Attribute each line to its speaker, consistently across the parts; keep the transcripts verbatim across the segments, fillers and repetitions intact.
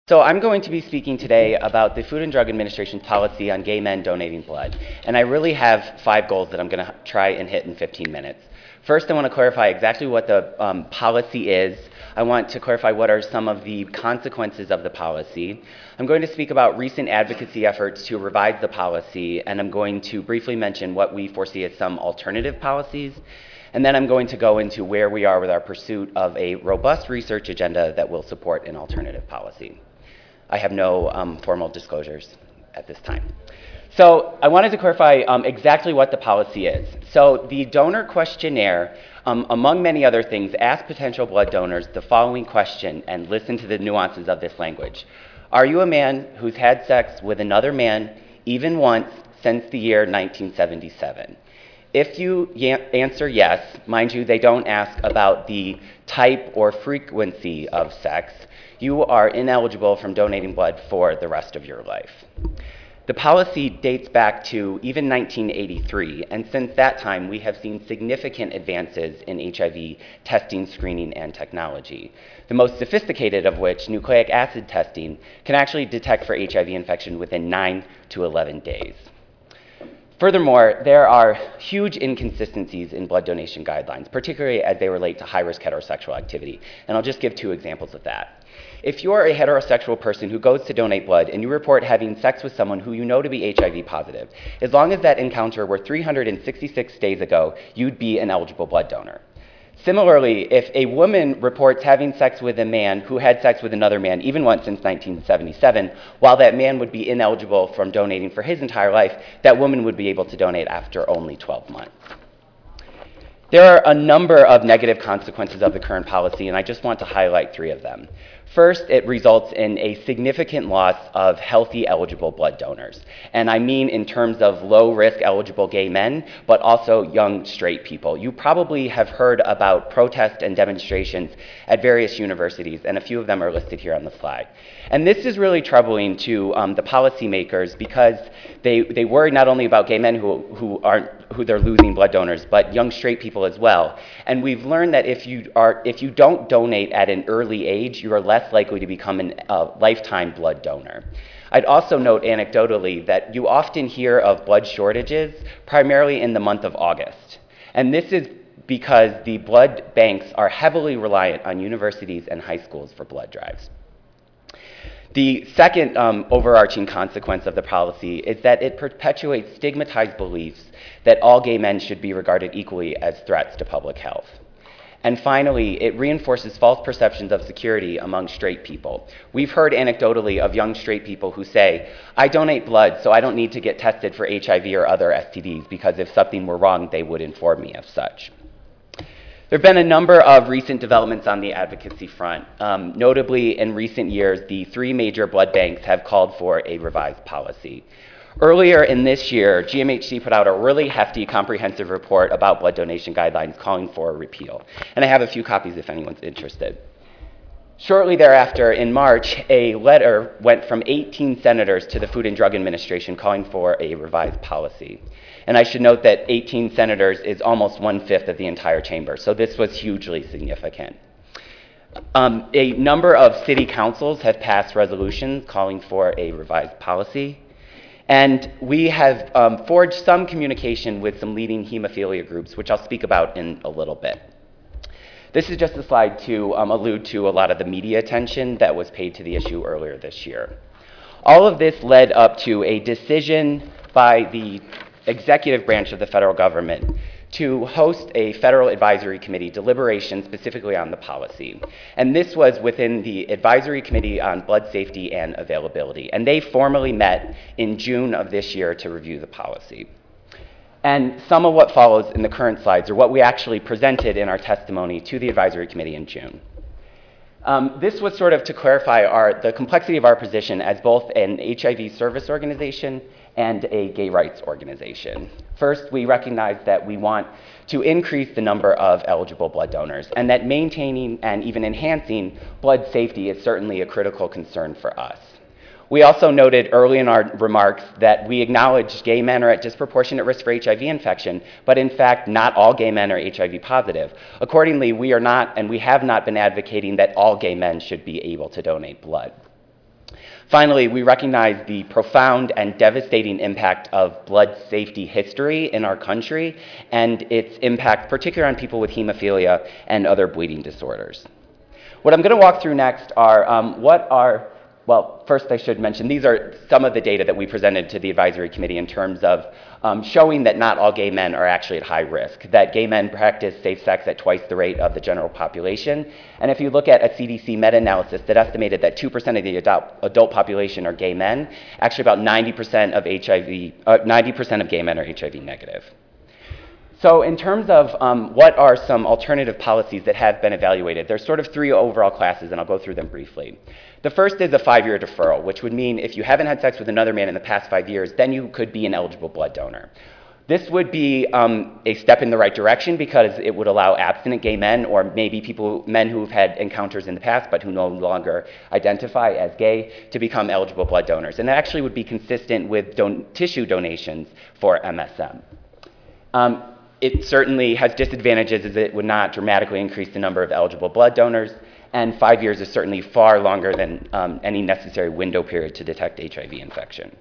Speaker 1: So I'm going to be speaking today about the Food and Drug Administration's policy on gay men donating blood. And I really have five goals that I'm going to try and hit in fifteen minutes. First, I want to clarify exactly what the um, policy is. I want to clarify what are some of the consequences of the policy. I'm going to speak about recent advocacy efforts to revise the policy, and I'm going to briefly mention what we foresee as some alternative policies. And then I'm going to go into where we are with our pursuit of a robust research agenda that will support an alternative policy. I have no um, formal disclosures at this time. So I wanted to clarify um, exactly what the policy is. So the donor questionnaire, um, among many other things, asks potential blood donors the following question, and listen to the nuances of this language. Are you a man who's had sex with another man even once since the year nineteen seventy-seven? If you answer yes, mind you, they don't ask about the type or frequency of sex, you are ineligible from donating blood for the rest of your life. The policy dates back to even nineteen eighty-three, and since that time, we have seen significant advances in H I V testing, screening, and technology. The most sophisticated of which, nucleic acid testing, can actually detect for H I V infection within nine to eleven days. Furthermore, there are huge inconsistencies in blood donation guidelines, particularly as they relate to high-risk heterosexual activity. And I'll just give two examples of that. If you're a heterosexual person who goes to donate blood and you report having sex with someone who you know to be H I V positive, as long as that encounter were three hundred sixty-six days ago, you'd be an eligible blood donor. Similarly, if a woman reports having sex with a man who had sex with another man even once since nineteen seventy-seven, while that man would be ineligible from donating for his entire life, that woman would be able to donate after only twelve months. There are a number of negative consequences of the current policy, and I just want to highlight three of them. First, it results in a significant loss of healthy eligible blood donors. And I mean in terms of low-risk eligible gay men, but also young straight people. You probably have heard about protests and demonstrations at various universities, and a few of them are listed here on the slide. And this is really troubling to um, the policymakers because they, they worry not only about gay men who, who aren't who they're losing blood donors, but young straight people as well. And we've learned that if you are if you don't donate at an early age, you are less likely to become a uh, lifetime blood donor. I'd also note anecdotally that you often hear of blood shortages primarily in the month of August. And this is because the blood banks are heavily reliant on universities and high schools for blood drives. The second um, overarching consequence of the policy is that it perpetuates stigmatized beliefs that all gay men should be regarded equally as threats to public health. And finally, it reinforces false perceptions of security among straight people. We've heard anecdotally of young straight people who say, I donate blood, so I don't need to get tested for H I V or other S T Ds, because if something were wrong, they would inform me of such. There have been a number of recent developments on the advocacy front. Um, notably, in recent years, the three major blood banks have called for a revised policy. Earlier in this year, G M H C put out a really hefty, comprehensive report about blood donation guidelines calling for a repeal. And I have a few copies if anyone's interested. Shortly thereafter, in March, a letter went from eighteen senators to the Food and Drug Administration calling for a revised policy. And I should note that eighteen senators is almost one-fifth of the entire chamber, so this was hugely significant. Um, a number of city councils have passed resolutions calling for a revised policy. And we have um, forged some communication with some leading hemophilia groups, which I'll speak about in a little bit. This is just a slide to um, allude to a lot of the media attention that was paid to the issue earlier this year. All of this led up to a decision by the executive branch of the federal government to host a federal advisory committee deliberation specifically on the policy. And this was within the Advisory Committee on Blood Safety and Availability. And they formally met in June of this year to review the policy. And some of what follows in the current slides are what we actually presented in our testimony to the Advisory Committee in June. Um, this was sort of to clarify our, the complexity of our position as both an H I V service organization and a gay rights organization. First, we recognize that we want to increase the number of eligible blood donors, and that maintaining and even enhancing blood safety is certainly a critical concern for us. We also noted early in our remarks that we acknowledge gay men are at disproportionate risk for H I V infection, but in fact, not all gay men are H I V positive. Accordingly, we are not, and we have not been advocating that all gay men should be able to donate blood. Finally, we recognize the profound and devastating impact of blood safety history in our country and its impact particularly on people with hemophilia and other bleeding disorders. What I'm going to walk through next are um, what are, well, first I should mention, these are some of the data that we presented to the advisory committee in terms of um, showing that not all gay men are actually at high risk, that gay men practice safe sex at twice the rate of the general population. And if you look at a C D C meta-analysis that estimated that two percent of the adult, adult population are gay men, actually about ninety percent of H I V, uh, ninety percent of gay men are H I V negative. So in terms of um, what are some alternative policies that have been evaluated, there's sort of three overall classes, and I'll go through them briefly. The first is a five-year deferral, which would mean if you haven't had sex with another man in the past five years, then you could be an eligible blood donor. This would be um, a step in the right direction because it would allow abstinent gay men or maybe people, men who've had encounters in the past but who no longer identify as gay to become eligible blood donors. And that actually would be consistent with don- tissue donations for M S M. Um, It certainly has disadvantages as it would not dramatically increase the number of eligible blood donors, and five years is certainly far longer than um, any necessary window period to detect H I V infection.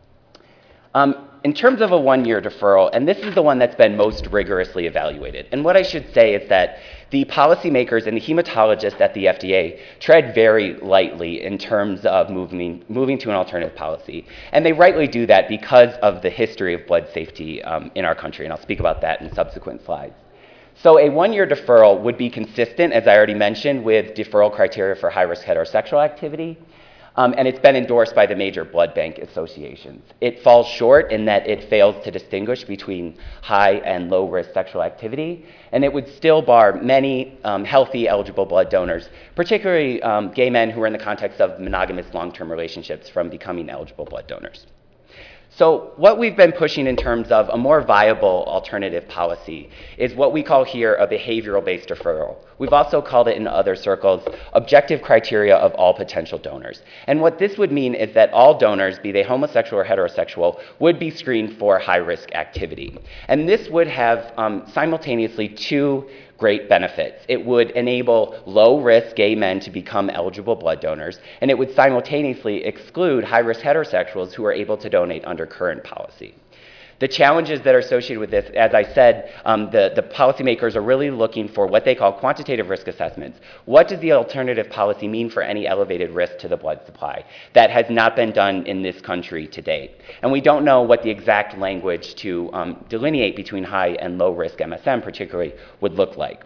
Speaker 1: Um, in terms of a one-year deferral, and this is the one that's been most rigorously evaluated, and what I should say is that the policymakers and the hematologists at the F D A tread very lightly in terms of moving, moving to an alternative policy. And they rightly do that because of the history of blood safety um, in our country, and I'll speak about that in subsequent slides. So a one-year deferral would be consistent, as I already mentioned, with deferral criteria for high-risk heterosexual activity. Um, and it's been endorsed by the major blood bank associations. It falls short in that it fails to distinguish between high and low risk sexual activity, and it would still bar many um, healthy eligible blood donors, particularly um, gay men who are in the context of monogamous long-term relationships, from becoming eligible blood donors. So what we've been pushing in terms of a more viable alternative policy is what we call here a behavioral-based deferral. We've also called it in other circles objective criteria of all potential donors. And what this would mean is that all donors, be they homosexual or heterosexual, would be screened for high-risk activity. And this would have um, simultaneously two great benefits. It would enable low-risk gay men to become eligible blood donors, and it would simultaneously exclude high-risk heterosexuals who are able to donate under current policy. The challenges that are associated with this, as I said, um, the, the policymakers are really looking for what they call quantitative risk assessments. What does the alternative policy mean for any elevated risk to the blood supply? That has not been done in this country to date. And we don't know what the exact language to um, delineate between high and low risk M S M particularly would look like.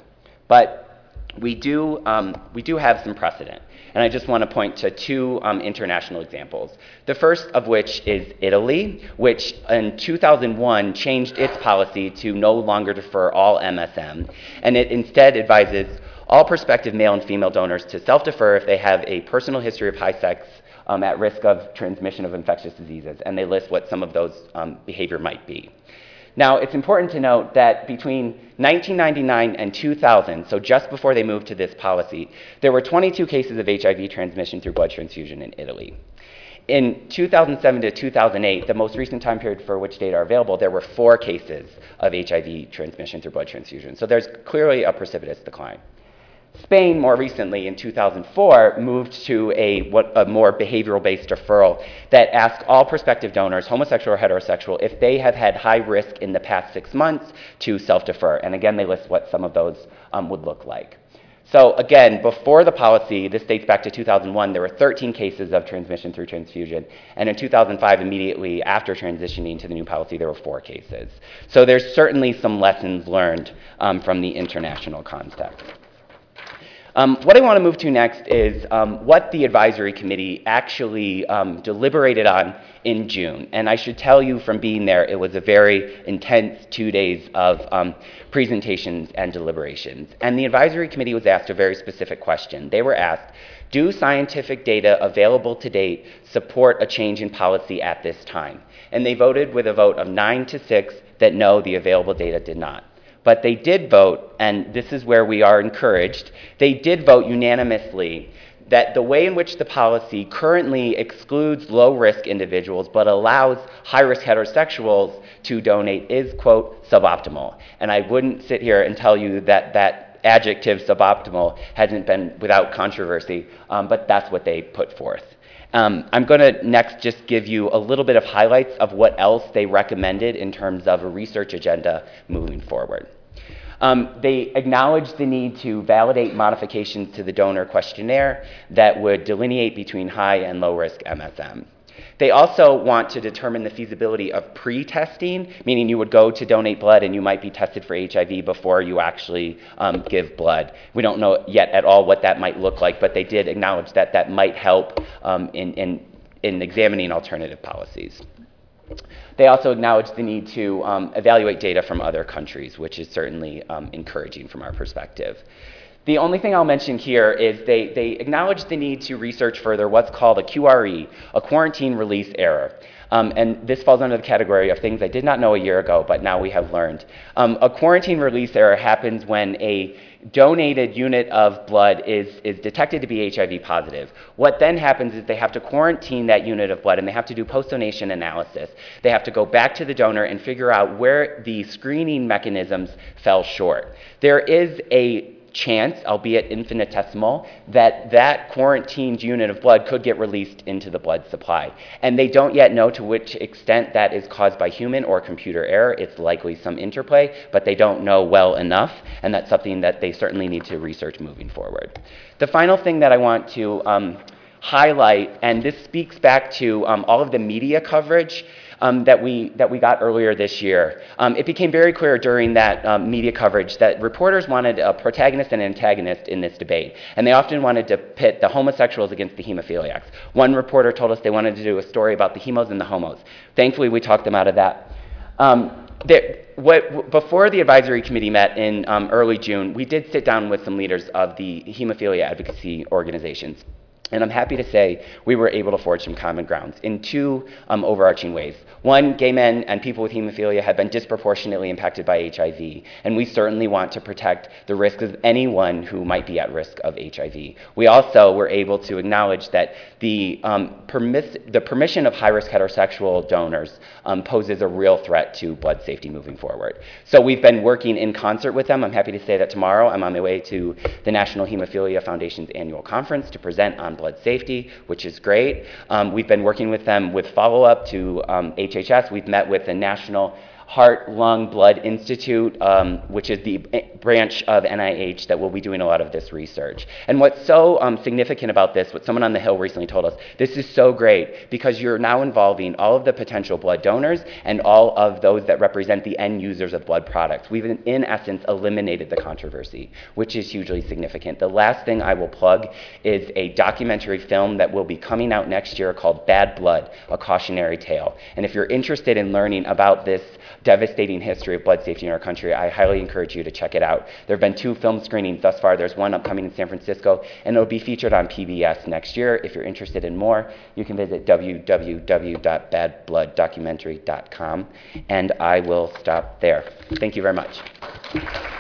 Speaker 1: But we do, um, we do have some precedent. And I just want to point to two um, international examples. The first of which is Italy, which in two thousand one changed its policy to no longer defer all M S M, and it instead advises all prospective male and female donors to self-defer if they have a personal history of high sex um, at risk of transmission of infectious diseases, and they list what some of those um, behavior might be. Now, it's important to note that between nineteen ninety-nine and two thousand, so just before they moved to this policy, there were twenty-two cases of H I V transmission through blood transfusion in Italy. In two thousand seven to two thousand eight, the most recent time period for which data are available, there were four cases of H I V transmission through blood transfusion. So there's clearly a precipitous decline. Spain, more recently, in two thousand four, moved to a, what, a more behavioral-based deferral that asks all prospective donors, homosexual or heterosexual, if they have had high risk in the past six months to self-defer. And again, they list what some of those um, would look like. So again, before the policy, this dates back to two thousand one, there were thirteen cases of transmission through transfusion. And in two thousand five, immediately after transitioning to the new policy, there were four cases. So there's certainly some lessons learned um, from the international context. Um, what I want to move to next is um, what the advisory committee actually um, deliberated on in June. And I should tell you from being there, it was a very intense two days of um, presentations and deliberations. And the advisory committee was asked a very specific question. They were asked, do scientific data available to date support a change in policy at this time? And they voted with a vote of nine to six that no, the available data did not. But they did vote, and this is where we are encouraged, they did vote unanimously that the way in which the policy currently excludes low-risk individuals but allows high-risk heterosexuals to donate is, quote, suboptimal. And I wouldn't sit here and tell you that that adjective suboptimal hasn't been without controversy, um, but that's what they put forth. Um, I'm going to next just give you a little bit of highlights of what else they recommended in terms of a research agenda moving forward. Um, they acknowledged the need to validate modifications to the donor questionnaire that would delineate between high and low risk M S M. They also want to determine the feasibility of pre-testing, meaning you would go to donate blood and you might be tested for H I V before you actually um, give blood. We don't know yet at all what that might look like, but they did acknowledge that that might help um, in, in, in examining alternative policies. They also acknowledge the need to um, evaluate data from other countries, which is certainly um, encouraging from our perspective. The only thing I'll mention here is they, they acknowledge the need to research further what's called a Q R E, a quarantine release error. Um, and this falls under the category of things I did not know a year ago, but now we have learned. Um, a quarantine release error happens when a donated unit of blood is, is detected to be H I V positive. What then happens is they have to quarantine that unit of blood, and they have to do post-donation analysis. They have to go back to the donor and figure out where the screening mechanisms fell short. There is a chance, albeit infinitesimal, that that quarantined unit of blood could get released into the blood supply. And they don't yet know to which extent that is caused by human or computer error. It's likely some interplay, but they don't know well enough, and that's something that they certainly need to research moving forward. The final thing that I want to um, highlight, and this speaks back to um, all of the media coverage Um, that we that we got earlier this year. Um, it became very clear during that um, media coverage that reporters wanted a protagonist and an antagonist in this debate, and they often wanted to pit the homosexuals against the hemophiliacs. One reporter told us they wanted to do a story about the hemos and the homos. Thankfully, we talked them out of that. Um, there, what, before the advisory committee met in um, early June, we did sit down with some leaders of the hemophilia advocacy organizations. And I'm happy to say we were able to forge some common grounds in two um, overarching ways. One, gay men and people with hemophilia have been disproportionately impacted by H I V, and we certainly want to protect the risks of anyone who might be at risk of H I V. We also were able to acknowledge that the, um, permiss- the permission of high-risk heterosexual donors um, poses a real threat to blood safety moving forward. So we've been working in concert with them. I'm happy to say that tomorrow I'm on my way to the National Hemophilia Foundation's annual conference to present on blood safety, which is great. Um, we've been working with them with follow-up to um, H H S. We've met with the National Heart, Lung, Blood Institute, um, which is the branch of N I H that will be doing a lot of this research. And what's so um, significant about this, what someone on the Hill recently told us, this is so great because you're now involving all of the potential blood donors and all of those that represent the end users of blood products. We've, in, in essence, eliminated the controversy, which is hugely significant. The last thing I will plug is a documentary film that will be coming out next year called Bad Blood, A Cautionary Tale. And if you're interested in learning about this devastating history of blood safety in our country, I highly encourage you to check it out. There have been two film screenings thus far. There's one upcoming in San Francisco, and it'll be featured on P B S next year. If you're interested in more, you can visit w w w dot bad blood documentary dot com, and I will stop there. Thank you very much.